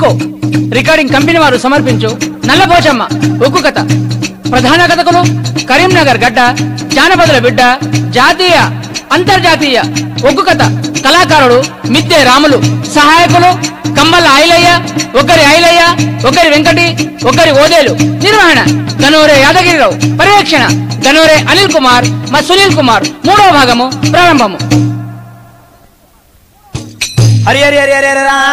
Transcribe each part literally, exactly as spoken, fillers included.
సింకో recording company వారు సమర్పించు నల్లపోచమ్మ ఒగ్గు కథ. ప్రధాన కథకులు కరీంనగర్ గడ్డ, జానపదుల బిడ్డ, జాతీయ అంతర్జాతీయ ఒగ్గు కథ కళాకారుడు మిద్దె రాములు. సహాయకులు కమ్మల ఐలయ్య, ఒకరి ఐలయ్య, ఒకరి వెంకటి, ఒకరి ఓదేలు. నిర్వహణ గనోరే యాదగిరిరావు. పర్యవేక్షణ గనోరే అనిల్ కుమార్, మా సునీల్ కుమార్. మూడవ భాగము ప్రారంభము. హరి హరి హరి హరి హరి రా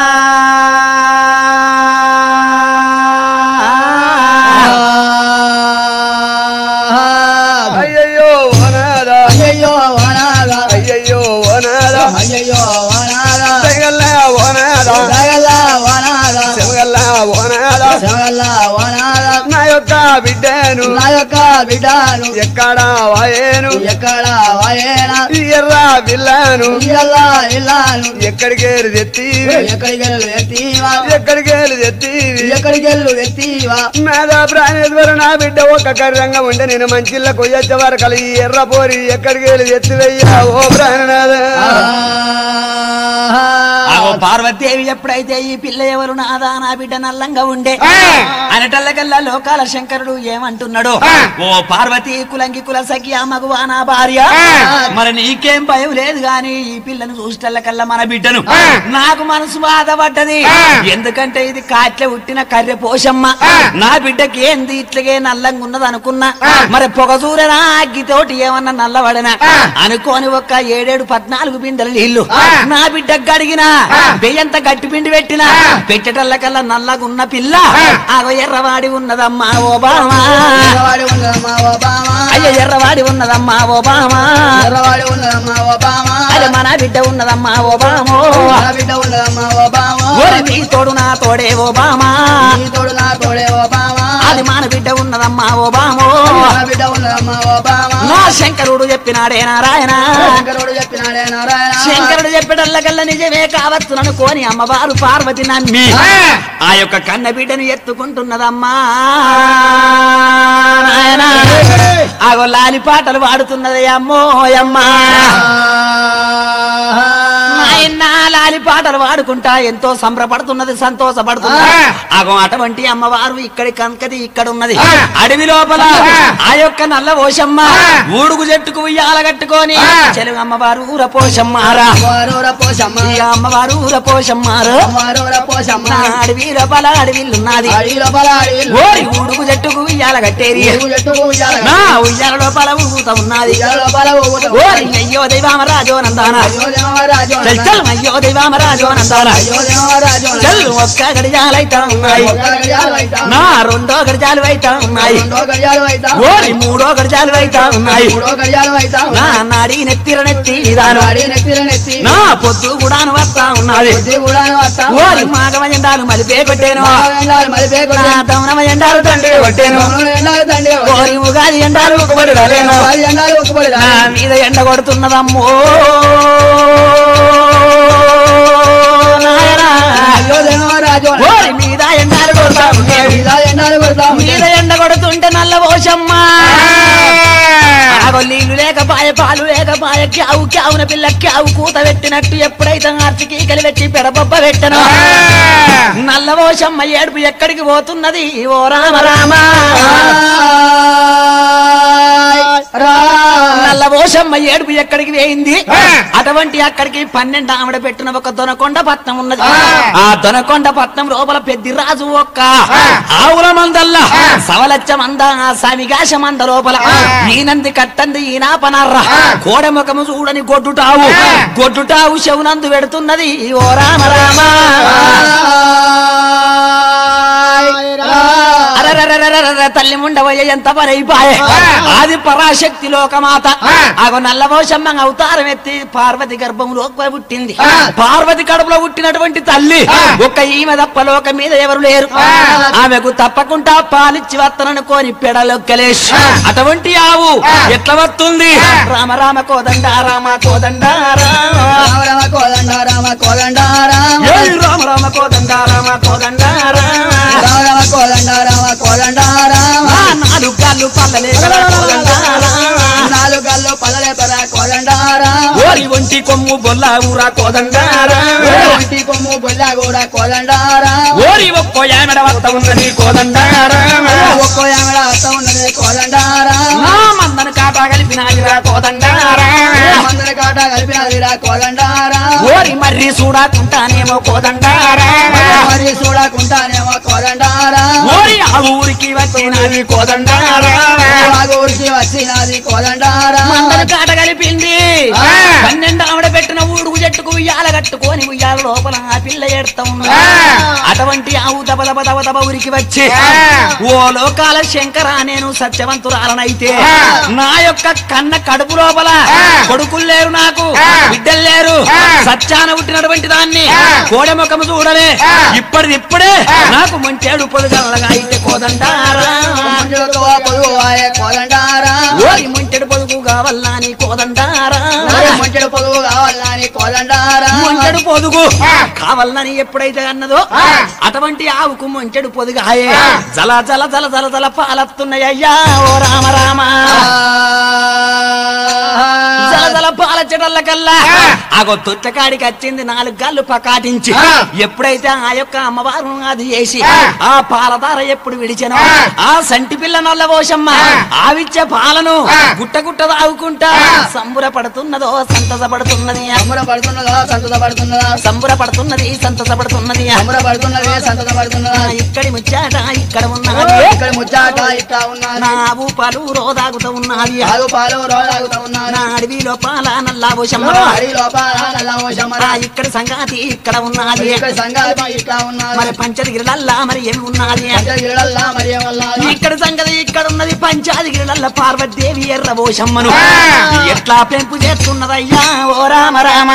అయ్యయ్యో వనాద అయ్యయ్యో వనాద అయ్యయ్యో వనాద అయ్యయ్యో వనాద తెగల్ల వనాద దగల వనాద తెగల్ల వనాద దగల వనాద నా యొక్క బిడ్డను నా యొక్క బిడ్డను ఎక్కడ వాయేను ఎక్కడ వాయేన ఈ ఎర్ర బిల్లను ఇల్లా ఇల్లాను ఎక్కడికేరు తెత్తివి ఎక్కడికెళ్ళు ఎత్తివా ఎక్కడికేరు తెత్తివి ఎక్కడికెళ్ళు ఎత్తివా మేధా ప్రాణేశ్వర నా బిడ్డ ఒక్క కర్రంగా ఉంటే నేను మంచిళ్ళ కొయ్యొచ్చే వారు కలి ఎర్ర పోరి ఎక్కడికేరు ఎత్తివయ్యా ఓ ప్రాణనాథ. పార్వతీదేవి ఎప్పుడైతే ఈ పిల్ల ఎవరు నాదా నా బిడ్డ నల్లంగా ఉండే అనటల్లకల్లా లోకాల శంకరుడు ఏమంటున్నాడు, ఓ పార్వతీ కులంకి కుల సఖి మగువా నా భార్య, మరి నీకేం భయం లేదు గాని ఈ పిల్లను చూసేటల్లకల్లా మన బిడ్డను నాకు మనసు బాధపడ్డది. ఎందుకంటే ఇది కాట్లే ఉట్టిన కర్రె పోషమ్మ, నా బిడ్డకి ఏంది ఇట్లగే నల్లంగా ఉన్నది అనుకున్నా, మరి పొగసూరనా అగ్గితోటి ఏమన్నా నల్లబడనా అనుకోని ఒక్క ఏడేడు పద్నాలుగు బిందెల నీళ్లు నా బిడ్డకు గడిగినా బెయ్యంత గట్టి పిండి పెట్టినా పెట్టేటల్లకల్లా నల్లగున్న పిల్ల ఆగో ఎర్రవాడి ఉన్నదమ్మా ఓ బామా, ఎర్రవాడి ఉన్నదమ్మా ఓ బామా, అయ్యో ఎర్రవాడి ఉన్నదమ్మా ఓ బామా, ఎర్రవాడి ఉన్నదమ్మా ఓ బామా, అరే మన బిడ్డ ఉన్నదమ్మా ఓ బామో, నా బిడ్డ ఉన్నదమ్మా ఓ బామా, ఓరి నీ తోడు నా తోడే ఓ బామా, నీ తోడు నా తోడే ఓ బామా, అది మన బిడ్డ ఉన్నదమ్మా ఓ బామో, నా బిడ్డ ఉన్నదమ్మా ఓ బామా, నా శంకరుడు చెప్పినాడే నారాయణ, శంకరుడు చెప్పినాడే నారాయణ, శంకరుడు చెప్పేటల్లకల్లా నిజమే కావచ్చు అనుకోని అమ్మవారు పార్వతి నమ్మి ఆ యొక్క కన్న బిడ్డను ఎత్తుకుంటున్నదమ్మా నాయన. ఆగో లాలి పాటలు పాడుతున్నది అమ్మో అమ్మా, నాయన లాలి పాటలు పాడుకుంటా ఎంతో సంబరపడుతున్నది, సంతోషపడుతున్నది. ఆగో అటువంటి అమ్మవారు ఇక్కడి కంకది ఇక్కడ ఉన్నది అడవి లోపల ఆ యొక్క నల్ల పోషమ్మ ఊడుగు చెట్టుకు ఉయ్యాల కట్టుకొని చెలుగు అమ్మవారు ఊర పోషమ్మారా, వారూర పోషమ్మ, ఈ అమ్మవారు ఊర పోషమ్మారు వారూర పోషమ్మ, అడవి లోపల అడవిల్లున్నది అడవి లోపల అడవి ఓరి ఊడుగు చెట్టుకు ఉయ్యాల కట్టేరి చెట్టుకు ఉయ్యాల నా ఉయ్యాల లోపల ఊగుతా ఉన్నది ఉయ్యాల లోపల ఊగుతా ఓరి అయ్యో దైవామరాజో నందాన అయ్యో దేవరాజు చల్ చల్ అయ్యో దైవామరాజో నందాన అయ్యో దేవరాజు చల్ ఒక్క గడియాలైతా ఉన్నాయి, ఒక్క గడియాలు అయితా నా రెండో గడియాలు అయితా ఉన్నాయి, రెండో గడియాలు అయితా ఓరి మూడో గడియాలు అయితా ఉన్నాయి, మూడో గడియాలు అయితా నా నాడి నెత్తిర నెత్తి విధానం వాడి నెత్తిన నెత్తి నా పొద్దు కూడాను వస్తా ఉన్నది, బుద్ధి కూడా వస్తా ఓరి మాగవ ఎండాలు మలిపే కొట్టేను, మలిపే నా దమనమ ఎండాలు తండ్రి కొట్టేను, తండ్రి ఓరి ఉగాది ఎండాలు ఒకబడి రాలేను, ఎండాలు ఒక్కబడి నా మీద ఎండ కొడుతున్నదమ్మో నాయనా, అయ్యో దేవరాజు ఓరి మీద ఎండాలు కొడతా ఉన్నాయి, ఇలా ఎండాలు కొడతా మీద ఎండ కొడుతుంటే నల్ల పోషమ్మ ఆగో నీళ్లు లేకపాయ పాలు లేకపాయ క్యావు క్యావున పిల్ల క్యావు కూత పెట్టినట్టు ఎప్పుడైతే ఆర్చికీకలు పెట్టి పెడబొబ్బ పెట్టను నల్ల పోషమ్మ ఏడుపు ఎక్కడికి పోతున్నది ఓ రామ రామ, నల్ల పోషమ్మ ఏడుపు ఎక్కడికి వేయింది అటువంటి అక్కడికి పన్నెండు ఆవిడ పెట్టిన ఒక దొనకొండ పట్నం ఉన్నది, ఆ దొనకొండ పట్నం లోపల పెద్ది రాజు ఒక్క ఆవుల మందల్లా సవలచ్చ మంద సమిగాశ మంద లోపల ఈనంది కట్టంది ఈనాపనర్ర కోడముఖము చూడని గొడ్డుటావు గొడ్డుటావు శవునందు పెడుతున్నది ఓ రామ రామ. తల్లి ముండవయ్య ఎంత పనైపాయే ఆది పరాశక్తి లోకమాత ఆగో నల్లపోషమ్మ అవతారం ఎత్తి పార్వతి గర్భంలో పుట్టింది, పార్వతి కడుపులో పుట్టినటువంటి తల్లి ఒక్క ఈమె తప్ప లోకం మీద ఎవరు లేరు, ఆమెకు తప్పకుండా పాలిచ్చి వత్తననుకోని పెడలొక్కలేష్ అటువంటి ఆవు ఎట్లా వస్తుంది రామ రామ కోదండ రామ కోదండ రామ రామ కోదండ రామ కోదండ రామ రామ రామ కోదండ రామ కోదండ రామ రామ కోదండ రామ కోదండ రామ నాలుగు కాళ్ళు పల్లలే కోదండ నాలుగు గల్లు పల్లలే పర కోదండ రామ ఓరి ఒంటి కొమ్ము బొల్ల ఊరా కోదండ ఒంటి కొమ్ము బొల్ల కూడా కోదండ రామ ఓరి ఒక్కో యామెడ వత్త ఉన్నది కోదండారామ ఒక్కో ఆమెడ వస్త ఉన్నది కోదండారా నా మందను కాటా కలిపినాదిరా కోదండారామ మందరి కాట కలిపినదిరా కోదండారా ఓరి మర్రి చూడాకుంటానేమో కోదండారామ మరి చూడకుంటానేమో కోదండారా ఓరి ఆ ఊరికి వచ్చినది కోదండారామ ఆ ఊరికి వచ్చినది కోదండారా మందను కాట కలిపింది పన్నెండు ఆవిడ పెట్టిన ఊడుగు చెట్టుకు ఉయ్యాల కట్టుకొని ఉయ్యాల లోపల ఆ పిల్ల ఎడతా ఉంది అటువంటి ఆవు దబ దబ దబ దబ ఊరికి వచ్చి ఓ లోకాల శంకర నేను సత్యవంతురాలనైతే నా యొక్క కన్న కడుపు లోపల కొడుకులు లేరు నాకు బిడ్డలు లేరు సత్యాన పుట్టినటువంటి దాన్ని కోడెముఖము చూడలే ఇప్పటిది ఇప్పుడే నాకు మంచేడు పొదుగల్లగా అయితే కోదండారా మంజులతో పొదుగు ఆయే కోదండారా ఓరి మంచెడు పొదుగు కావల్లా నీ కోదండారా మంచెడు పొదుగు కావాలని కోదండారా మంచెడు పొదుగు కావాలని ఎప్పుడైతే అన్నదో అటువంటి ఆవుకు మంచెడు పొదుగాయే జల జల జల జల జల పాలత్తున్నాయ్యా ఓ రామ రామ జల జల పాలచ్చడల్ల కల్లా ఆగో తొట్టకాడికి వచ్చింది నాలుగు గాళ్ళు పకాటించి ఎప్పుడైతే ఆ యొక్క అమ్మవారు అది చేసి ఆ పాలధార ఎప్పుడు విడిచెనో ఆ సంటి పిల్ల నల్ల పోషమ్మ ఆవిచ్చే పాలను గుట్ట గుట్ట తాగుకుంటా సంబురపడుతున్నదో సంతసపడుతున్నది అమ్ముర పడుతున్నదా సంతత పడుతున్నదా సంబుర పడుతున్నది సంతసపడుతున్నది అమ్ముర పడుతున్నదే సంతత పడుతున్నదా ఇక్కడి ముచ్చాట ఇక్కడ ఉన్నది ఇక్కడ ముచ్చాట ఇట్లా ఉన్నది నా ఊపాలు రోదాగుతూ ఉన్నది ఆగు పాలు రోలాగుతా ఉన్నది నా అడవి లోపాల నల్లా పోషమ్మ హరి లోపాల నల్ల ఓషమ్మరా ఇక్కడ సంగాతి ఇక్కడ ఉన్నది ఇక్కడ సంఘాలు ఇట్లా ఉన్నది మరి పంచదిగిరిలల్లా మరి ఏమి ఉన్నది పంచగిరిలల్లా మరి ఏమల్లా ఇక్కడ సంగతి ఇక్కడ ఉన్నది పంచాదిగిరిలల్ల పార్వతీదేవి ఎర్ర పోషమ్మను ఎట్లా పెంపు చేస్తున్నదయ్యా ఓ రామ రామ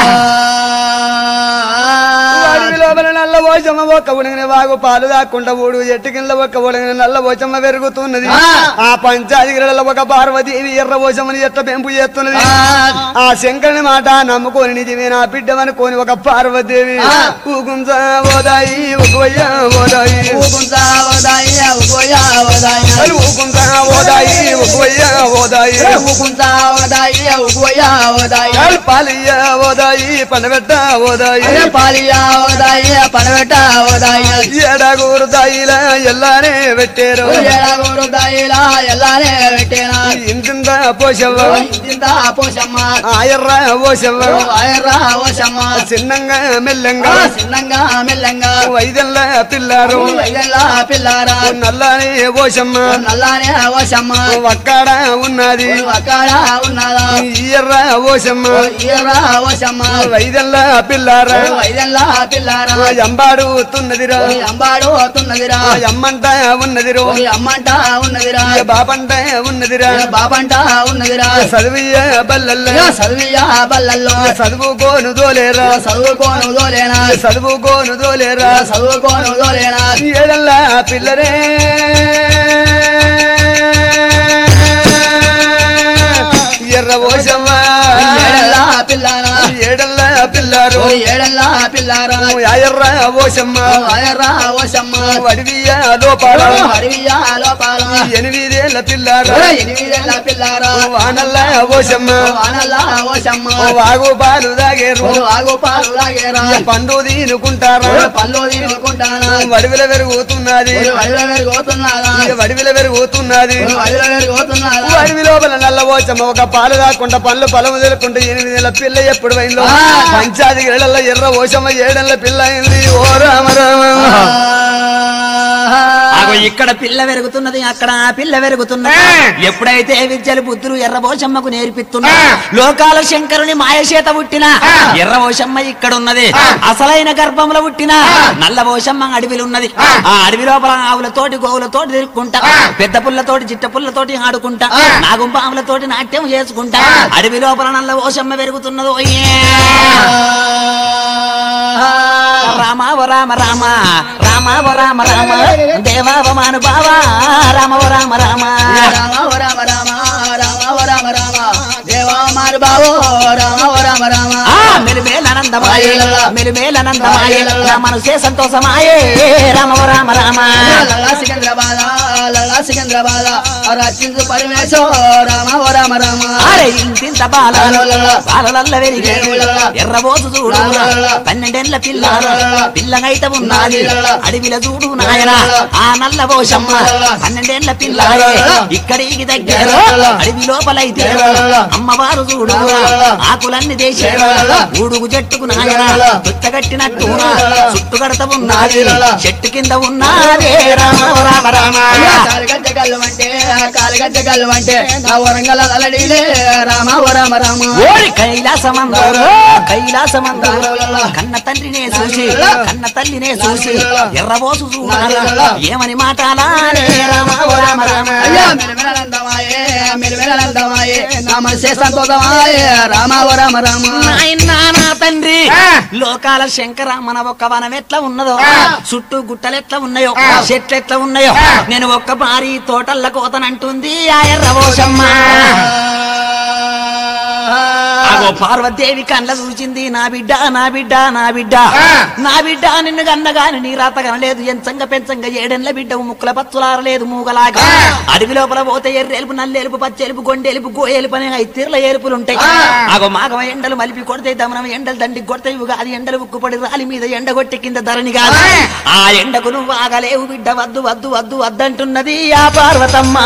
అడవి లోపల నల్ల పోచమ్మ ఒక్క ఉడిగిన వాగు పాలు దాక్కుంటా ఊడు చెట్టు కింద ఒక్క ఉడిగిన నల్ల పోచమ్మ పెరుగుతున్నది ఆ పంచాదిగిరిలో ఒక పార్వతీదేవి ఎర్ర పోచమ్మని ఎట్ట పెంపు చేస్తున్నది ఆ శంకరుని మాట నమ్ముకొని నిజమే నా బిడ్డమనుకోని ఒక పార్వతీదేవి ఊగుంసా ఓదాయి ఉగ్వయ్యా ఓదాయి ఊకుంటా ఓదాయి ఉగోయా ఓదాయి ఊగుంసా ఓదాయి ఉగ్వయ్యా ఓదాయి ఊకుంటా ఓదాయి ఉగోయా ఓదాయి పాలియ్య ఓదాయి పండబెట్ట ఓదాయి పాలియా ఓదాయి పనబెట్ట ఓదాయి ఏడాగూరు దాయిలా ఎల్లానే పెట్టారు ఏడాగూరు దాయిలా ఎల్లానే పెట్టేనా ఇంత పోషవ్వ ఇంత పోషమ్మ ఆ ఎర్ర పోషవ్వ ఆయర్రా ఓషమ్మ చిన్నంగా మెల్లంగా చిన్నంగా మెల్లంగా ఐదెల్ల పిల్లారు ఐదెల్లా పిల్లారా నల్లానే పోషమ్మ నల్లానే ఓషమ్మ ఒక్కడ ఉన్నది అక్కడ ఉన్నదా ఈ ఎర్ర పోషమ్మ ఈర్రా ఓషమ్మ ఐదెల్ల పిల్లారా ఐదెల్లా పిల్లారా ఎంబాడు తున్నదిరా అంబాడు అవుతున్నదిరా అమ్మంట ఉన్నదిరో అమ్మంట ఉన్నదిరా బాబంట ఉన్నదిరా బాబంట ఉన్నదిరా చదువుయ్య బల్లల్ల చదివియా బల్లల్లో చదువుకోను దోలేరా చదువుకోను దోలేనా చదువుకోను దోలేరా చదువుకోను దోలేనా ఏడల్ల పిల్లరే ఎర్ర పోషమ్మ ఏడల్లా పిల్లారా ఏడల్ల పిల్లారు ఏడల్లా పిల్లారా ఎర్ర పోషమ్మ ఆయర్రా ఓషమ్మ అడవియ లోపాల అడవియా లోపాల ఎనిమిదేళ్ల పిల్లారు ఎనిమిదేళ్ళ పిల్లారా వానల్ల పోషమ్మ వానల్లా ఓషమ్మ వాగు పాలు తాగేరు ఆగు పాలు లాగేరా పండు తీనుకుంటారా పళ్ళు తినుకుంటానా వడివిల పెరుగుతున్నది వడిలో పెరిగిపోతున్నారా వడివిల పెరుగుతున్నది వడిలో పెరిగిపోతున్నారా అడవి లోపల నల్ల పోచమ్మ ఒక పాలు దాక్కుంటా పళ్ళు పొలం వదులుకుంటా ఎనిమిదేళ్ల పిల్ల ఎప్పుడు పోయిందో పంచాది ఏడల్ల ఎర్ర పోచమ్మ ఏడల్ల పిల్ల అయింది ఓ రామ రామ ఆగో ఇక్కడ పిల్ల పెరుగుతున్నది అక్కడ ఆ పిల్ల పెరుగుతున్నది ఎప్పుడైతే విద్యలు బుద్ధులు ఎర్రబోషమ్మకు నేర్పిస్తున్నా లోకాల శంకరుని మాయచేత పుట్టిన ఎర్రబోషమ్మ ఇక్కడ ఉన్నది అసలైన గర్భంలో పుట్టిన నల్లబోషమ్మ అడవిలున్నది ఆ అడవి లోపల ఆవులతోటి గోవులతోటి తిరుక్కుంటా పెద్ద పుల్లతోటి చిట్ట పుల్లతోటి ఆడుకుంటా నాగుంపాములతోటి నాట్యం చేసుకుంటా అడవి లోపల నల్లబోషమ్మ పెరుగుతున్నది రామ ఓ రామ రామ రామ ఓ రామ రామ దేవావమాను బావా రామ ఓ రామ రామ రామ ఓ రామ రామ రామ ఓ రామ రామ దేవా మారు బావో రామ ఓ రామ రామ మెలుమేలనందమాయే మెలుమేలనందమాయే నా మనసే సంతోషమాయే రామ ఓ రామ రామ లల్లా సికంద్రాబాద్ లలా సికంద్రాబాద రచించు పరమేశ్వర రామ ఓ రామ రామ అరే ఇంతింత బాల బాలలల్ల వెరిగే ఎర్రబోసు చూడు పన్నెండేళ్ల పిల్ల పిల్లనైతే ఉన్నది అడవిల చూడు నాయన ఆ నల్ల పోషమ్మ పన్నెండేళ్ల పిల్ల ఇక్కడికి దగ్గర అడవి లోపలైతే అమ్మవారు చూడు ఆకులన్నీ దేశే ఊడుగు చెట్టుకు నాయన చుట్టగట్టినట్టు చుట్టు కడత ఉన్నది చెట్టు కింద ఉన్నదే రామ రామ రామ కాలిగజ్జ గల్లు అంటే కాలిగజ్జ గల్లు అంటే నా వరంగల్ అలడిలే రామ ఓ రామ రామ ఓరి కైలాసమందరు కైలాసమందరు కన్న తండ్రినే చూసి కన్న తల్లినే చూసి ఎర్రబోసు చూడాలి ఏమని మాటాలానే రామ ఓ రామ రామ అయ్యా మిలమిలందమాయే మిలమిలందమాయే నా మనసే సంతోషమాయే రామ ఓ రామ రామ నాయనా నా తండ్రి లోకాల శంకర మన ఒక్క వనం ఎట్లా ఉన్నదో చుట్టూ గుట్టలు ఎట్లా ఉన్నాయో చెట్లు ఎట్లా ఉన్నాయో నేను ఒక్క భారీ తోటల్ల కోతనంటుంది ఆ ఎర్రబోసమ్మ అగో పార్వతీదేవి కళ్ళ చూసింది నా బిడ్డ నా బిడ్డ నా బిడ్డ నా బిడ్డ నిన్ను కన్నగాని నీ రాత కనలేదు ఎంచంగా పెంచంగా ఏడెన్ల బిడ్డ ముక్కుల పచ్చులారలేదు మూగలాగా అడవి లోపల పోతే ఎర్రెలుపు నల్లేలుపు పచ్చెలుపు గొండెలుపు గోయలుపు అనే ఐతీర్ల ఏరుపులు ఉంటాయి అగో మాగమ ఎండలు మలిపి కొడితే దమనం ఎండలు దండి కొడతాయి అది ఎండలు ఉక్కుపడి రాలి మీద ఎండ కొట్టి కింద ధరణి కాదు ఆ ఎండకు నువ్వు ఆగలేవు బిడ్డ వద్దు వద్దు వద్దు వద్దంటున్నది ఆ పార్వతమ్మ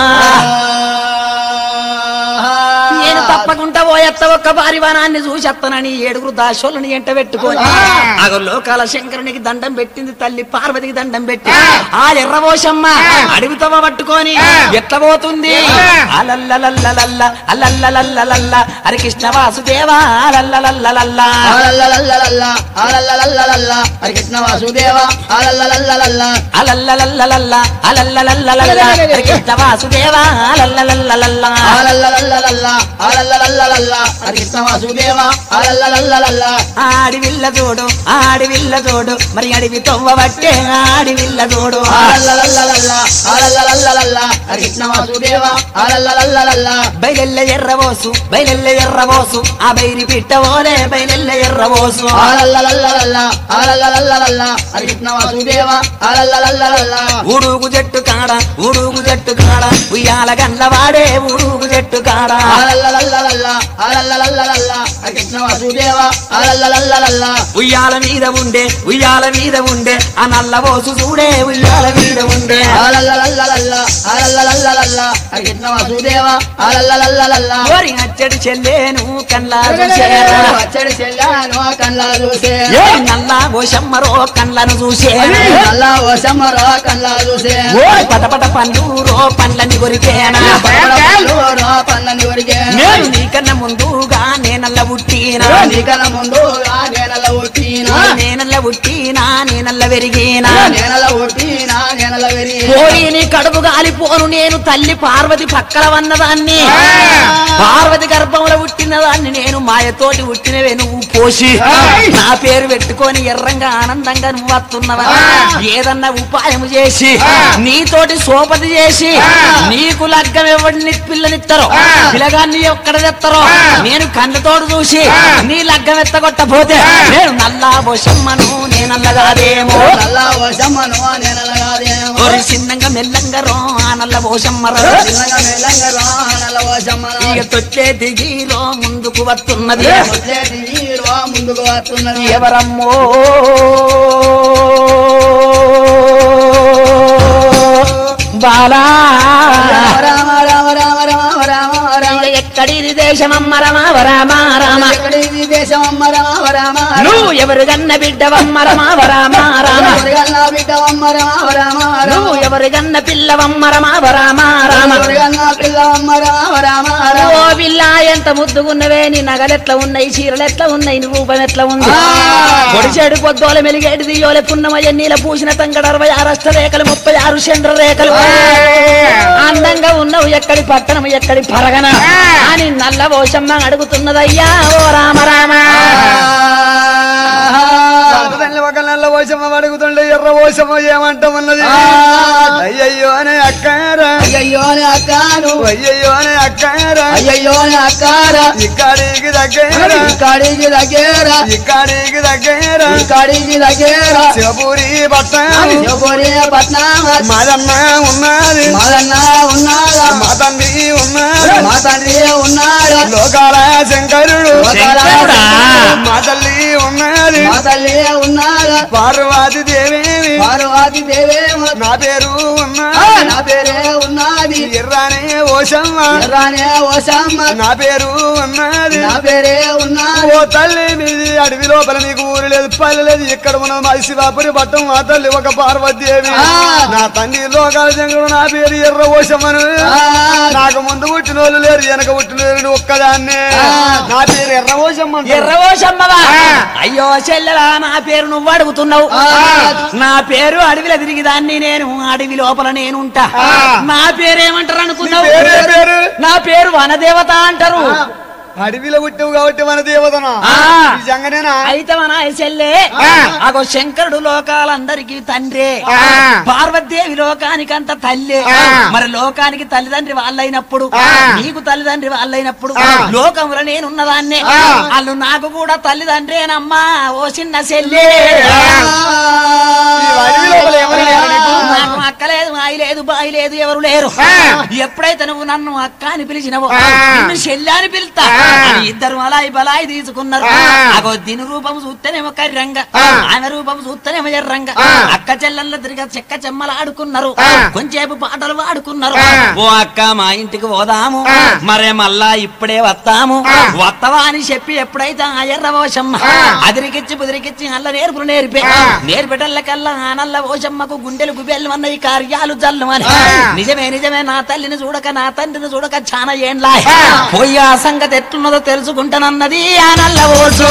నేను తప్పకుండా పోయేత్త ఒక్క భారీ వనాన్ని చూసేత్తనని ఏడుగురు దాసోళ్ళని ఎంట పెట్టుకొని అగో లోకాల శంకరునికి దండం పెట్టింది తల్లి పార్వతికి దండం పెట్టి ఆ ఎర్రబోషమ్మ అడవితవ పట్టుకొని ఎట్లా పోతుంది అలల్లలల్లలల్ల అలల్లలల్లలల్ల హరి కృష్ణ వాసుదేవ అలల్లలల్లలల్ల అలల్లలల్లలల్ల అలల్లలల్లలల్ల హరి కృష్ణ వాసుదేవ అలల్లలల్లలల్ల అలల్లలల్లలల్ల అలల్లలల్లలల్ల హరి కృష్ణ వాసుదేవ అలల్లలల్లలల్ల అలల్లలల్లలల్ల అలల్లలల్లలల్ల హరి కృష్ణ వాసుదేవ అలల్లలల్లలల్ల ఆడివిల్ల చూడు ఆడివిల్ల చూడు మరి అడివి తొవ్వ బట్టే ఆడివిల్ల చూడు అలల్లలల్లలల్ల అలల్లలల్లలల్ల హరి కృష్ణ వాసుదేవ అలల్లలల్లలల్ల బయలెల్ల ఎర్రబోసు బయలెల్ల ఎర్రబోసు ఆ బైరి పిట్టవోలే బయలెల్ల ఎర్రబోసు అలల్లలల్లలల్ల అలల్లలల్లలల్ల హరి కృష్ణ వాసుదేవ అలల్లలల్లలల్ల ఊడుగు చెట్టు కాడ ఊడుగు చెట్టు కాడ ఉయ్యాల గండ్ల వాడే ఊడుగు చెట్టు కాడ అలల్లలల్లలల్ల అలల్లలల్లలల్ల హరి కృష్ణ వాసుదేవ అలల్లలల్లలల్ల ఉయ్యాల మీద ఉండే ఉయ్యాల మీద ఉండే ఆ నల్ల బోసు చూడే ఉయ్యాల మీద ఉండే అలల్లలల్లలల్ల అలల్లలల్లలల్ల హరి కృష్ణ వాసుదేవ అలల్లలల్లలల్ల ఓరి అచ్చడి చెల్లేను కళ్ళ చూసేరా వచ్చడి చెల్లాను కళ్ళ చూసే ఏ నల్ల గోషమ్మరో కళ్ళను చూసే నల్ల ఓసమ్మరో కళ్ళ చూసే ఓ పటపట పండురో పండ్లని కొరికేనా పడపడపడలో పన్నని వరికే నేను నీకన్నా ముందుగా నేనల్ల పుట్టినా నీకన్నా ముందుగా నేనల ఉట్టినా నేనల్ల పుట్టినా నేనల్ల పెరిగినా నేనల ఉట్టినా నేనల వెరి పోయి నీ కడుపు గాలిపోను నేను తల్లి పార్వతి పక్కల వన్నదాన్ని పార్వతి గర్భంలో పుట్టిన దాన్ని నేను మాయతోటి పుట్టినవే నువ్వు పోసి నా పేరు పెట్టుకొని ఎర్రంగా ఆనందంగా నువ్వు వస్తున్నవా ఏదన్నా ఉపాయం చేసి నీతోటి సోపతి చేసి నీకు లగ్గం ఎవరిని పిల్లనిస్తారో పిల్లగాన్ని ఎక్కడ తెస్తారో నేను కళ్ళతోడు చూసి నీ లగ్గం ఎత్తగొట్టపోతే నేను నల్లా బొషమ్మను నేనల్లగాదేమో నల్ల ఓసమ్మను నేనలగాదేమో ఒరి చిన్నంగా మెల్లంగా రో ఆ నల్ల బోషమ్మరో చిన్నగా మెల్లంగా నల్ల ఓసమ్మను ఇక తొట్లే దిగిరో ముందుకు వస్తున్నది వచ్చేది హీరో ముందుకు వస్తున్నది ఎవరమ్మో బాలా రామ రామ రామ రామ రామ రామ ఎక్కడిది దేశమమ్మ రమా రామ రామ ఎక్కడిది దేశం అమ్మ రామ రామ నువ్వు ఎవరు గన్న బిడ్డవమ్మ రమా రామ రామ ఎవరికన్నా బిడ్డ అమ్మ రామ రామ నువ్వు ఎవరు గన్న పిల్లవమ్మ రమా రామ రామ ఎవరికన్నా పిల్ల అమ్మ రామ రామ ఓ పిల్ల ఎంత ముద్దుగున్నవే నీ నగలెట్లా ఉన్నాయి చీరలు ఎట్లా ఉన్నాయి నీ రూపం ఎట్లా ఉంది పొడిచేడు పొద్దోల మెలిగేడు దియోలే పున్నమయ్య నీల పూసిన తంగడ అరవై ఆరు అష్ట రేఖలు ముప్పై ఆరు చంద్ర రేఖలు అందంగా ఉన్నావు ఎక్కడి పట్టణం ఎక్కడి పరగన అని నల్ల ఓషమ్మ అడుగుతున్నదయ్యా ఓ రామ రామ ఒక నల్ల పోషమ్మ అడుగుతుండే ఎర్ర పోషమ్మ ఏమంటామన్నది అయ్యయ్యో అనే అక్కారా అయ్యయ్యోని అక్కాను అయ్యయ్యోనే అక్కారా అయ్యయ్యోని అక్కారా ఇక్కడికి దగ్గర ఇక్కడికి దగ్గర ఇక్కడికి దగ్గర ఇక్కడికి దగ్గర శివపూరి పట్టణం శివపురి పట్నం మాదన్న ఉన్నది మాదన్న ఉన్నాడా మా తండ్రి ఉన్నది మా తండ్రి ఉన్నాడా లోకాల శంకరుడు శంకరుడా? మా తల్లి ఉన్నది మా తల్లి ఉన్నాడా పార్వతి దేవేమి పార్వతి దేవేమ నా పేరు ఆ, ఉన్నది నా పేరే ఉన్నది ఎర్రానే ఓషమ్మ ఎర్రానే ఓసమ్మ నా పేరు ఉన్నది నా పేరే ఉన్నది ఓ తల్లి మీది అడవి లోపల నీకు ఊరు లేదు పల్లె లేదు ఇక్కడ ఉన్న మా శివాపురి పట్టం మా తల్లి ఒక పార్వతీదేవి ఆ. నా తండ్రి లోకాల శంకరుడు నా పేరు ఎర్ర ఓషమ్మను ఆ. నాకు ముందు పుట్టిన వాళ్ళు లేరు వెనక పుట్టిన లేరు ఒక్కదాన్నే ఆ. నా పేరు ఎర్ర ఓషమ్మ ఎర్రవోషమ్మవా అయ్యో చెల్లెలా నా పేరు నువ్వు అడుగుతున్నావు ఆ. నా పేరు అడవిలో తిరిగి దాన్ని నేను అడవి లోపల నేనుంటా ఆ. నా పేరేమంటారు అనుకున్నావు పేరే పేరు నా పేరు వనదేవత అంటారు అడవిలో పుట్టావు కాబట్టి మన దేవతను ఆ. నిజంగానేనా అయితే మన చెల్లె ఆ. అగో శంకరుడు లోకాలందరికీ తండ్రి ఆ. పార్వతీదేవి లోకానికంత తల్లి ఆ. మరి లోకానికి తల్లిదండ్రి వాళ్ళైనప్పుడు ఆ. నీకు తల్లిదండ్రి వాళ్ళైనప్పుడు ఆ. లోకంలో నేనున్నదాన్నే ఆ. వాళ్ళు నాకు కూడా తల్లిదండ్రేనమ్మా ఓ చిన్న చెల్లి ఈ అడవి లోపల ఎవరు లేరు నీకు? నాకు అక్క లేదు మాయి లేదు బాయి లేదు ఎవరు లేరు ఆ. ఎప్పుడైతే నువ్వు నన్ను అక్క అని పిలిచినవో ఆ. నిన్ను చెల్లి అని పిలుస్తా ఆ. అని ఇద్దరు అలాయి బలాయి తీసుకున్నారు ఆ. అగో దీని రూపం చూస్తేనేమో కర్రంగా ఆ. ఆమె రూపం చూస్తేనేమో ఎర్రంగా ఆ. అక్క చెల్లెళ్ళ తిరిగి చెక్క చెమ్మలు ఆడుకున్నారు ఆ. కొంచెంసేపు పాటలు పాడుకున్నారు ఆ. ఓ అక్క మా ఇంటికి పోదాము ఆ. మరే మళ్ళా ఇప్పుడే వస్తాము ఆ. వత్తవా అని చెప్పి ఎప్పుడైతే ఆ ఎర్ర ఓషమ్మ ఆ. అదిరికిచ్చి బుదిరికిచ్చి అల్ల నేర్పులు నేర్పే ఆ. నేర్పెటల్లకల్లా ఆ నల్ల ఓషమ్మకు గుండెలు గుబెళ్ళు అన్న ఈ కార్యాలు జల్లు అని ఆ. నిజమే నిజమే నా తల్లిని చూడక నా తండ్రిని చూడక చాలా ఏండ్లా ఆ. పోయి ఆ సంగతి ఎట్లున్నదో తెలుసుకుంటానన్నది ఆ నల్ల ఓసు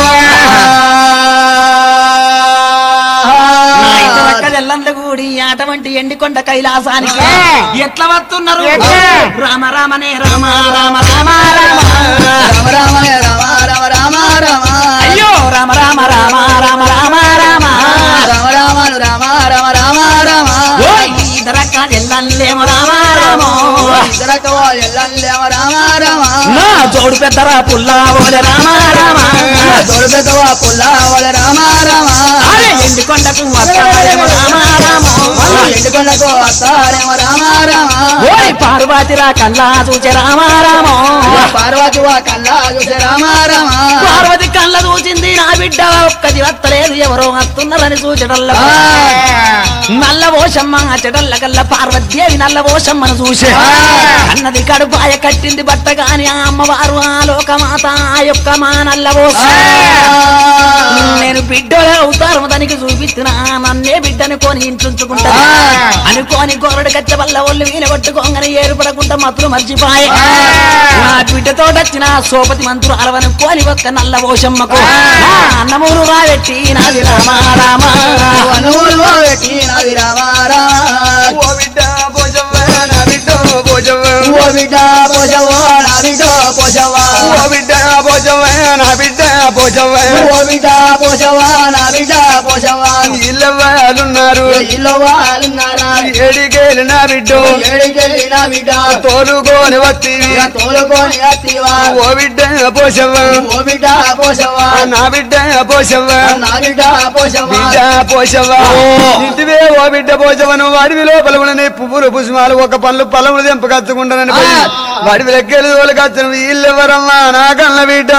నా ఇద్దరక్క చెల్లండ్ల కూడి అటువంటి ఎండికొండ కైలాసానికి ఆ. ఎట్లా వస్తున్నారు ఎట్లా? రామ రామనే రామ రామ రామ రామ రామ రామ రామ రామ రామ రామ అయ్యో రామ రామ రామ రామ రామ రామ రామ రామ రామ రామ రామ రామ ఓయ్ ఇద్దరక్క చెల్లన్లేమో రామ రామ ఇద్దరక ఎల్లెమ్మ రామ రామ నా జోడు పెద్దరా పుల్లా ఓలే రామ రామ తోడు పెద్దవా పుల్లా వాళ్ళ రామ రామ అరే ఎండికొండకు వస్తారేమో రామ రామ ఎండుకొండకు వస్తారేమో రామ రామ ఓయ్ పార్వతిరా కల్లా చూచే రామ రామ పార్వతి వా కల్లా చూసే రామ రామ పార్వతి కళ్ళ చూచింది నా బిడ్డ ఒక్కది వత్తలేదు ఎవరో వస్తున్నారని చూచడల్ల నల్ల ఓషమ్మ చెడల్ల కల్లా పార్వతీదేవి నల్ల ఓషమ్మను చూసే అన్నది కడుపాయ కట్టింది బట్ట గాని ఆ అమ్మవారు ఆ లోకమాత ఆ యొక్క మా నల్ల ఓష నేను బిడ్డలే అవుతారు దానికి చూపిస్తున్నా నన్నే బిడ్డని కొని ఇంచుకుంటా అనుకోని గోరడు గచ్చ వల్ల ఒళ్ళు వీన కొట్టుకోగానే ఏర్పడకుండా మతులు మర్చిపాయ నా బిడ్డతో వచ్చిన సోపతి మంత్రులు అరవను కోని ఒక్క నల్ల ఓషమ్మకు అన్నమూరు రాబెట్టి నాది రామ రామ అనువులు పెట్టి నాది రామ రామ ఓ బిడ్డ పోషవ్వ నా బిడ్డ పోషవ్వ ఓ బిడ్డ పోషవో నా బిడ్డ పోషవా ఓ బిడ్డ పోషవ్వ నా బిడ్డ పోషవ్వ ఓ బిడ్డ పోషవా నా బిడ్డ పోషవా ఇల్లవ్వాలున్నారు ఇల్లు వాళ్ళున్నారా ఏడికేలు నా బిడ్డ ఏడికెళ్ళి నా బిడ్డ తోలుకొని వత్తి ఇక తోలుకొని అత్తివా ఓ బిడ్డ పోషవ్వ ఓ బిడ్డ పోషవా నా బిడ్డ పోషవ్వ నా బిడ్డ పోషవా బిడ్డ పోషవ్వ ఇంటివే ఓ బిడ్డ పోషవను వాడివి లోపల ఉన్న పువ్వులు పుష్పాలు ఒక పనులు పొలములు తెంపకచ్చుకుంటానని పోయి వాడివి లెక్కలు తోలుకచ్చను వీళ్ళెవరమ్మా నా కన్న బిడ్డ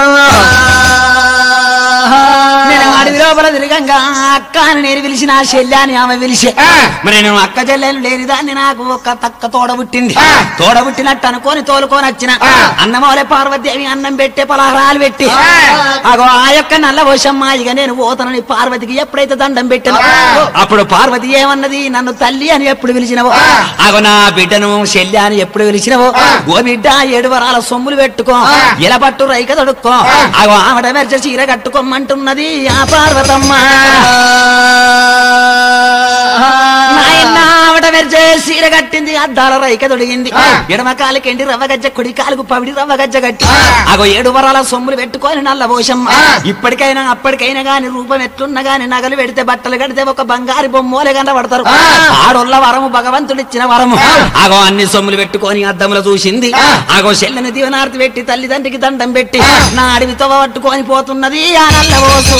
నేను అడవి లోపల తిరగంగా అక్క అని నేను పిలిచిన శల్యాన్ని ఆమె పిలిచే మరి నేను అక్క చెల్లెలు లేని దాన్ని నాకు ఒక తక్క తోడ పుట్టింది తోడ పుట్టినట్టు అనుకొని తోలుకొని వచ్చిన అన్నమోలే పార్వతీదేవి అన్నం పెట్టే పలహారాలు పెట్టి అగో ఆ యొక్క నల్ల పోషమ్మ ఇక నేను పోతానని పార్వతికి ఎప్పుడైతే దండం పెట్టిన అప్పుడు పార్వతి ఏమన్నది నన్ను తల్లి అని ఎప్పుడు పిలిచినవో అగో నా బిడ్డను శల్య అని ఎప్పుడు పిలిచినవో ఓ బిడ్డ ఏడు వరాల సొమ్ములు పెట్టుకో ఇలా పట్టు రైక తొడుక్కో అగో ఆవిడ మెర్చ చీర కట్టుకోమంటున్నది ఆ పార్వతమ్మ నాయన ఆవిడ మెర్చే చీర చీర కట్టింది అద్దాల రైక తొడిగింది ఎడమ కాలికెండి రవ్వ గజ్జ కుడి కాలుకు పవిడి రవ్వ గజ్జ కట్టి అగో ఏడు వరాల సొమ్ములు పెట్టుకొని నల్ల పోషమ్మ ఇప్పటికైనా అప్పటికైనా గాని రూపం ఎట్లున్నా గాని నగలు పెడితే బట్టలు కడితే ఒక బంగారు బొమ్మోలే కనబడతారు ఆడోళ్ళ వరము భగవంతుడు ఇచ్చిన వరము అగో అన్ని సొమ్ములు పెట్టుకొని అద్దములు చూసింది అగో చెల్లని దీవనార్తి పెట్టి తల్లిదండ్రికి దండం పెట్టి నా అడవితో పట్టుకొని పోతున్నది ఆ నల్ల పోసు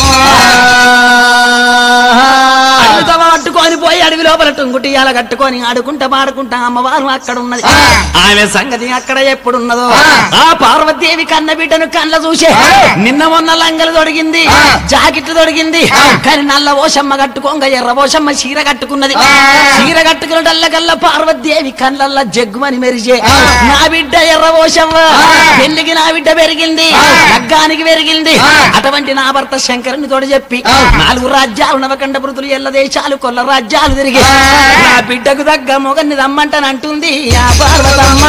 అడవితో పట్టుకొని పోయి అడవి లోపల టుంగుటియాల కట్టుకొని ఆడుకుంటా పాడుకుంటా అమ్మవారు అక్కడ ఉన్నది ఆమె సంగతి అక్కడ ఎప్పుడున్నదో ఆ పార్వతీదేవి కన్న బిడ్డను కళ్ళ చూసే నిన్న మొన్న లంగలు తొడిగింది జాకెట్లు తొడిగింది కానీ నల్ల ఓషమ్మ కట్టుకోంగ ఎర్ర ఓషమ్మ చీర కట్టుకున్నది చీర కట్టుకున్నటల్లకల్లా పార్వతీదేవి కళ్ళల్లా జగ్గుమని మెరిసే నా బిడ్డ ఎర్ర ఓషమ్మ పెళ్లికి నా బిడ్డ పెరిగింది లగ్గానికి పెరిగింది అటువంటి నా భర్త శంకరుని తోడు చెప్పి నాలుగు రాజ్యాలు నవకండ పృతులు ఎల్ల దేశాలు కొల్ల రాజ్యాలు తిరిగి నా బిడ్డకు తగ్గ మొగన్ని రమ్మంటానంటుంది ఆ పార్వతమ్మ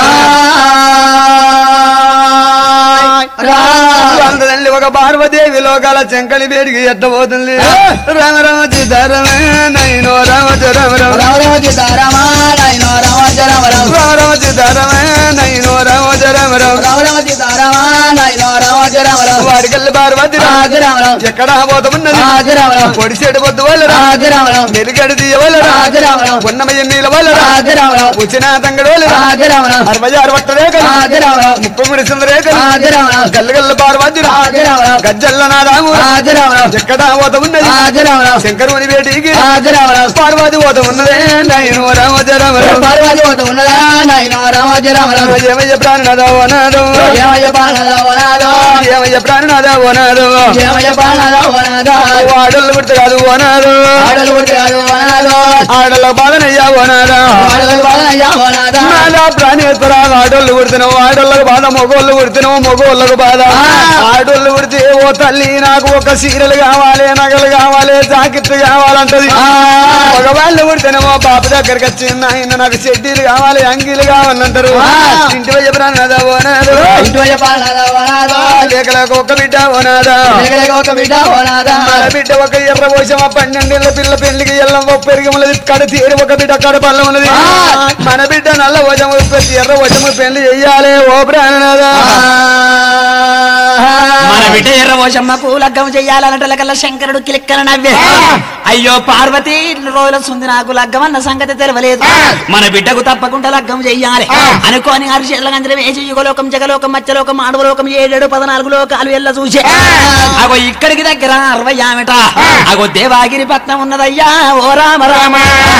అందరండి ఒక పార్వదేవి లోకాల చెంకని వేడికి ఎట్టబోతుంది రామ రామ సీతారామ నైనో రామ రామ రామ రామ సీతారామ నైనో రామ రామ రామ రామ సీతారామ నైనో రామ రామ రామ రామ సీతారామ నైనో రామ రామ రామ వాడికెళ్ళి పార్వతి రాజ రామ రామ ఎక్కడ పోతమున్నది రాజ రామ రామ పొడిసేడు పొద్దు వాళ్ళ రాజ రామ రామ మెరుగడి తీయ వాళ్ళ రాజ రామ రామ ఉన్నమయ్య నీళ్ళ వాళ్ళ రాజ రామ రామ వచ్చిన తంగడు వాళ్ళు రాజ రామ రామ అరవై ఆరు పట్ట రేఖలు రాజ రామ రామ ముప్పై మూడు సుందర రేఖలు రాజ రామ రామ గల్ల గల్ల పార్వతి రాజ రామ రామ గజ్జల్ల నాదాము రాజ రామ రామ ఎక్కడ పోత ఉన్నది రాజ రామ రామ శంకరుని వేడికి రాజ రామ రామ పార్వతి పోత ఉన్నదే నైను రామ రామ రామ పార్వతి పోత ఉన్నదా నైనో రామ రామ రామ ఏమయ్య ప్రాణనాథ ఓనాదు జయమయ పాలన వనాదో ఏమయ్య ప్రాణనాథ ఓనాదు జయమయ పాలన వనాదో ఆడళ్ళు పుడితే కాదు ఓనాదు ఆడలు పుట్టాడు వనాదో ఆడళ్ళ బాధనయ్యా ఓనాదా ఆడలు పాలన వనాదో నాదా ప్రాణేశ్వర ఆడోళ్ళు పుడుతున్నావు ఆడోళ్ళకు బాధ మగోళ్ళు పుడుతున్నావు మగోళ్ళకు బాధ ఆడోళ్ళు పుడితే ఓ తల్లి నాకు ఒక సీరలు కావాలి నగలు కావాలి జాకెట్లు కావాలంటది మగవాళ్ళు పుడితేనేమో బాబు దగ్గరికి వచ్చి ఆయన నాకు చెడ్డీలు కావాలి అంగీలు కావాలంటారు ఇంటి వైపు ప్రాణనాథ ఓనాదు ఇంటి పాలన వనాదో లేకలేక ఒక బిడ్డ ఓనాదా ఒక బిడ్డ వనాదా మన బిడ్డ ఒక ఎర్ర పోషమ పన్నెండేళ్ల పిల్ల పెళ్లికి ఎల్లం పెరిగి ఉన్నది కడ తీరి ఒక బిడ్డ కడపల్ల ఉన్నది మన బిడ్డ నల్ల వజము ప్రతి ఎర్ర వజము పెళ్లి చెయ్యాలి ఓ ప్రాణనాథా మన బిడ్డ ఎర్ర పోషమ్మకు లగ్గం చెయ్యాలన్నట్లకల్లా శంకరుడు కిలిక్కన నవ్వే అయ్యో పార్వతి ఇన్ని రోజుల సుంది నాకు లగ్గం అన్న సంగతి తెలవలేదు మన బిడ్డకు తప్పకుండా లగ్గం చెయ్యాలి అనుకోని హరిశెల్ల గంజలం వేసి యుగలోకం జగలోకం మత్స్యలోకం ఆడవలోకం ఏడేడు పద్నాలుగు లోకాలు ఎల్ల చూసే అగో ఇక్కడికి దగ్గర అరవై ఆమెట అగో దేవాగిరి పట్నం ఉన్నదయ్యా ఓ రామ రామ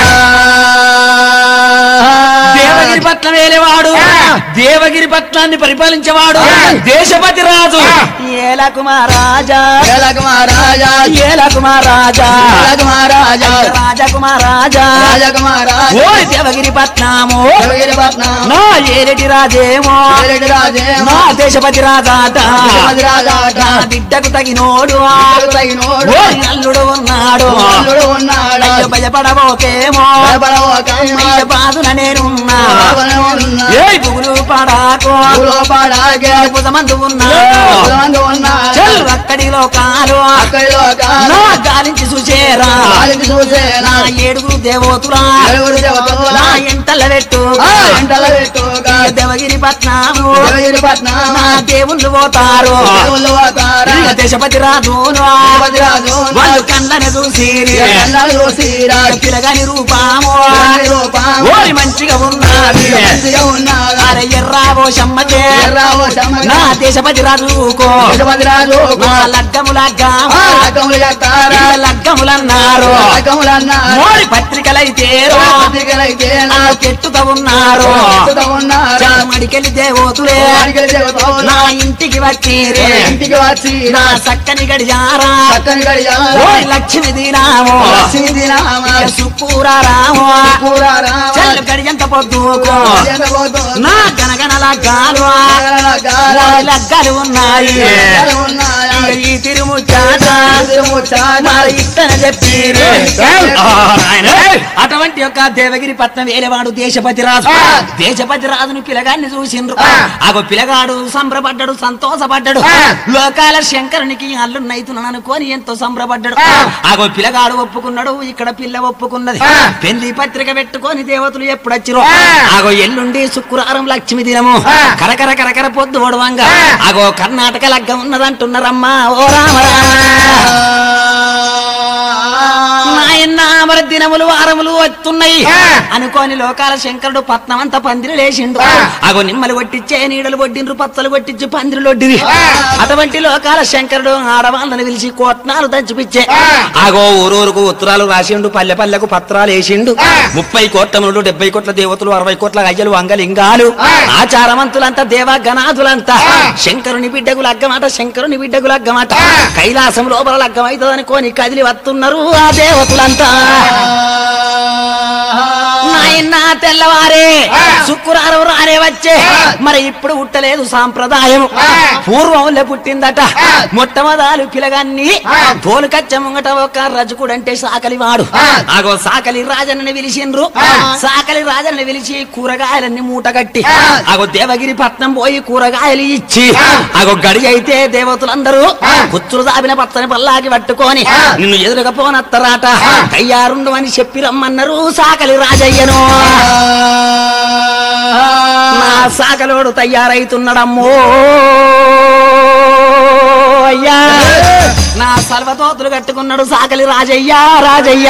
దేవగిరి పట్నం వేలేవాడు దేవగిరి పట్నాన్ని పరిపాలించేవాడు దేశపతి రాజు ఏల కుమారాజా ఏల కుమారాజా ఏల కుమారాజా ఏల కుమారాజా రాజకుమారాజా రాజకుమారాజా ఓ దేవగిరి పట్నము దేవగిరి పట్నం నా ఏరెటి రాజేమో ఏరెటి రాజేమో నా దేశపతి రాజాట దేశపతి రాజాట నా బిడ్డకు తగినోడు బిడ్డకు తగినోడు ఓ అల్లుడు ఉన్నాడు అల్లుడు ఉన్నాడు అయ్యో భయపడబోకేమో భయపడబోకేమో అయ్య బాధున నేనున్నా బాధున ఉన్నా. ఏ పుగులు పడాకో లోపడాగే పుదమందు ఉన్నాడు పుదమందు ఉన్నాడు. చల్ అక్కడిలో కాలు అక్కడిలో కాలు. నా గాలించి చూసేరా గాలించి చూసేరా. నా ఏడుగురు దేవోతురా ఏడుగురు దేవతలు. నా ఎంటల పెట్టు ఆ ఎంటల పెట్టుగా. దేవగిరి పట్నము దేవగిరి పట్నం. నా దేవుళ్ళు పోతారు దేవుళ్ళు పోతారు. ఇక దేశపతి రాజును దేశపతి రాజును. వాళ్ళు కళ్ళని చూసి కళ్ళను చూసిరా. పిలగని రూపాము పిలగని రూపము. ఓరి మంచిగా ఉన్నది మంచిగా ఉన్నాడు. అరే ఎర్రావో సమ్మకే ఎర్రావో సమ్మకే. నా దేశపతి రాజుకో దేశపతి రాజుకో. నా లగ్గము లగ్గము ఆ లగ్గములు చేస్తారా. లగ్గములన్నారు లగ్గములు అన్నారు. మోడి పత్రికలైతే పత్రికలైతే నా చెట్టుతో ఉన్నారు చెట్టుతో ఉన్నారు. మడికెళ్ళి దేవోతులే వాడికి దేవతలు. నా ఇంటికి వచ్చి ఇంటికి వచ్చి నా చక్కని గడియారా చక్కని గడియారా. ఓయ్ లక్ష్మి దీనాము లక్ష్మీ దినామ. సుప్పూరా రాము పూరా రామ. చెల్లు గడియంత పొద్దుకో చేతబోతు. నా గనగన లగ్గాలు గనగన ఓయ్ లగ్గాలు ఉన్నాయి లగ్గాలు ఉన్నాయి. ఇక ఈ తిరుముచ్చాట తిరుముచ్చాట. మరి ఇట్టన చెప్పి ఆ, అటువంటి యొక్క దేవగిరి పట్నం వేలేవాడు దేశపతి రాజు దేశపతి రాజును పిలగాన్ని చూసిండ్రు అగో పిలగాడు సంబరపడ్డాడు సంతోషపడ్డాడు లోకాల శంకరునికి అల్లున్నైతున్నాను అనుకోని ఎంతో సంబరపడ్డాడు అగో పిలగాడు ఒప్పుకున్నాడు ఇక్కడ పిల్ల ఒప్పుకున్నది పెళ్లి పత్రిక పెట్టుకొని దేవతలు ఎప్పుడు వచ్చిరో అగో ఎల్లుండి శుక్రవారం లక్ష్మి దినము కరకర కరకర పొద్దు ఒడవంగా అగో కర్ణాటక లగ్గం ఉన్నదంటున్నారమ్మా ఓ రామ నాయన్న మరి దినములు వారములు వస్తున్నాయి అనుకోని లోకాల శంకరుడు పట్నం అంతా పందిరి లేచిండు అగో నిమ్మలు కొట్టించే నీడలు కొట్టిండ్రు పచ్చలు కొట్టించి పందిరి లొడ్డివి అటువంటి లోకాల శంకరుడు ఆడవాళ్ళని పిలిచి కోట్నాలు దంచిపిచ్చే అగో ఊరూరుకు ఉత్తరాలు రాసిండు పల్లె పల్లెకు పత్రాలు వేసిండు ముప్పై కోట్ల మునులు డెబ్బై కోట్ల దేవతలు అరవై కోట్ల అయ్యలు అంగలింగాలు ఆచారవంతులంతా దేవ గణాదులంతా శంకరుని బిడ్డకు లగ్గమాట శంకరుని బిడ్డకు లగ్గమాట కైలాసం లోపల లగ్గమైతుంది అనుకోని కదిలి వస్తున్నారు ఆ దేవతలంతా నాయన తెల్లవారే శుక్రవారం రానే వచ్చే మరి ఇప్పుడు ఉట్టలేదు సాంప్రదాయం పూర్వంలో పుట్టిందట మొట్టమొదలు పిలగాన్ని తోలుకచ్చ ముంగట ఒక రజకుడంటే సాకలి వాడు ఆగో సాకలి రాజన్నని పిలిచిండ్రు సాకలి రాజన్ని పిలిచి కూరగాయలన్నీ మూటగట్టి ఆగో దేవగిరి పట్నం పోయి కూరగాయలు ఇచ్చి ఆగో గడి అయితే దేవతలందరూ కుచ్చులు దాపిన పచ్చని పల్లాకి పట్టుకొని నిన్ను ఎదురుగా పోనత్తరాట తయ్యారుండు అని చెప్పి రమ్మన్నారు సాకలి రాజయ్యను నా సాకలోడు తయారైతున్నాడమ్మో అయ్యా నా సర్వతోతులు కట్టుకున్నాడు సాకలి రాజయ్య రాజయ్య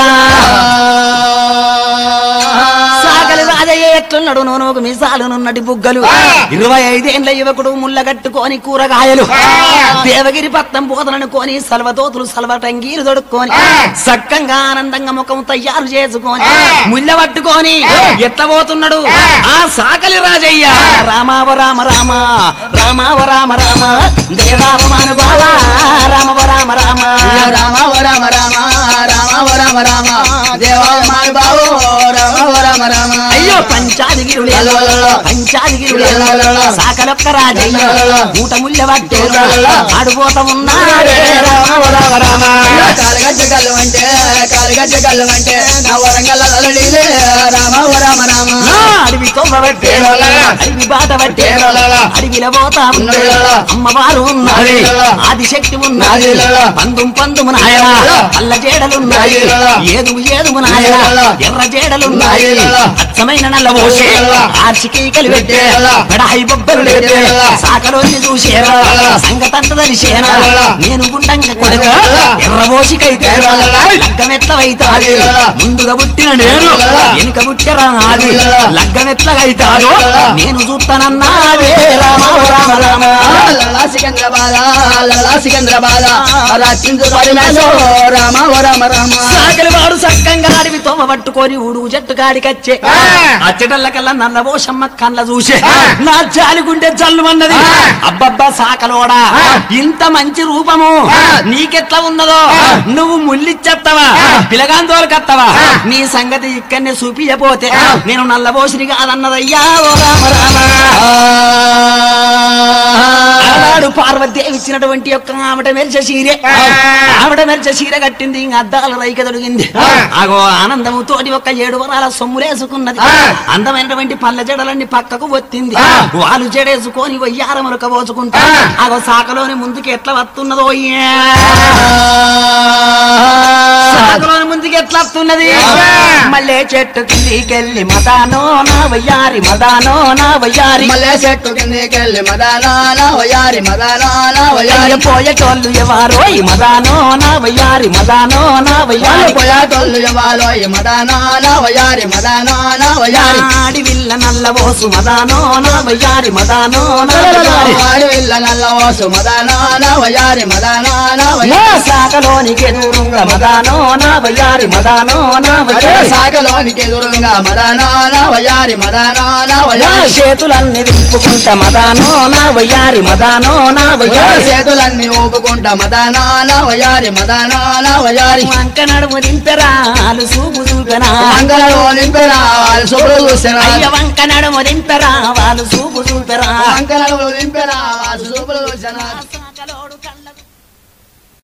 సాకలి రాజయ్య ఎట్లున్నాడు నూనెకు మిసాలునున్నటి బుగ్గలు ఇరవై ఐదేళ్ల యువకుడు ముళ్ళ కట్టుకొని కూరగాయలు దేవగిరి పట్నం పోతననుకొని సల్వతోతులు సల్వటంగీలు దొడుక్కొని సక్కంగా ఆనందంగా ముఖం తయారు చేసుకొని ముళ్ళ పట్టుకొని ఎట్ల పోతున్నాడు ఆ సాకలి రాజయ్య రామావ రామ రామ రామావ రామ రామ దేవావమాను బావా రామవ రామ రామ రామ రామ రామ రామ రామ రామ దేవామాను బావో రామ రామ రామ అయ్యో పంచాదిగిరుడు పంచాదిగిరుడు సాకలొక్క రాజయ్య మూట ముళ్ళ పట్టే ఆడుపోత ఉన్నాడే రామ రామ రామ కాలుగజ్జ కళ్ళు అంటే కాలుగజ్జ కళ్ళు అంటే నా వరంగల్ రామ రామ రామ అడవి తోమబట్టే అడవి బాట పట్టే అడవిల పోతా అమ్మవారు ఉన్నది ఆదిశక్తి ఉన్నది పందుం పందుము నాయన అల్ల జేడలున్నాయి ఏదు ఏదుము నాయన ఎర్ర జేడలున్నాయి అచ్చమైన నల్ల పోసే ఆర్చికి కలిపెట్టే పెడహై బొబ్బలు లేదే సాకలోని చూసేరా సంగతంత తెలిసేనా నేను గుండంగా కొడుక ఎర్ర పోసికైతే లగ్గమెట్లవైతాది ముందుగా పుట్టిన నేను వెనుక పుట్టరా నాది లగ్గమెట్లగైతాదో నేను చూస్తానన్నాదే రామ రామ రామ లలా సికంద్రబాద లలా సికంద్రబాద రాచిందు పరిణాసో రామ రామ రామ సాకలి వాడు సక్కంగా అడివి తోమ పట్టుకొని ఊడు జట్టు కాడికచ్చే అచ్చటల్లకల్లా నల్ల పోషమ్మ కళ్ళ చూసే నా జాలిగుండే జల్లుమన్నది అబ్బబ్బా సాకలోడా ఇంత మంచి రూపము నీకెట్లా ఉన్నదో నువ్వు ముల్లిచ్చేస్తావా పిలగాందోలకత్తవా నీ సంగతి ఇక్కడనే చూపియపోతే నేను నల్లబోసిని కాదన్నదయ్యా ఓ రామ రామ ఆనాడు పార్వతీదేవి ఇచ్చినటువంటి యొక్క ఆవిడ మెరిచే చీరే ఆవిడ మెరిచే చీర కట్టింది అద్దాల రైక తొడిగింది ఆగో ఆనందము తోటి ఒక ఏడు వరాల సొమ్ములేసుకున్నది అందమైనటువంటి పల్లె జడలన్నీ పక్కకు వచ్చింది వాళ్ళు జడేసుకొని వయ్యారములక పోచుకుంటా ఆగో సాకలోని ముందుకి ఎట్లా వస్తున్నదో సాకలోని ముందుకి ఎట్లా వస్తున్నది మళ్ళీ చెట్టు కిందికెళ్ళి మదానో నా వయ్యారి మదానో నా వయ్యారి మల్లె చెట్టు కిందికెళ్ళి మదానా నా వయ్యారి మదానా నా వయ్యారి పోయేటోళ్ళు ఎవరో మదానో నా వయ్యారి మదానో నా వయ్యారి పోయేటోళ్ళు ఎవరో మదానా నా వయ్యారి మదానా నా వయ్యారి ఆడి విల్ల నల్ల పోసు మదానో నా వయ్యారి మదానో నా వయ్యారి ఆడి విల్ల నల్ల పోసు మదానా నా వయ్యారి మదానా నా వయ్యారి సాకలోనికి ఎదురుగా మదానో నా వయ్యారి మదానో నా వయ్యారి సాకలోనికి ఎదురుగా మదానా నా వయ్యారి మదానా నా వయ్యారి చేతులన్నీ దింపుకుంటా మదానో నా వయ్యారి మదానో నా వయ్యారి చేతులన్నీ ఊపుకుంటా మదానా నా వయ్యారి మదానా నా వయ్యారి వంక నడుము దింపెరా వాళ్ళు చూపు చూపెనా అంగనలో నింపెరా వాళ్ళు చూపు చూసినా అయ్య వంక నడుము దింపెరా వాళ్ళు చూపు చూపెరా అంగనలో నింపెరా వాళ్ళు చూపులు చూసినా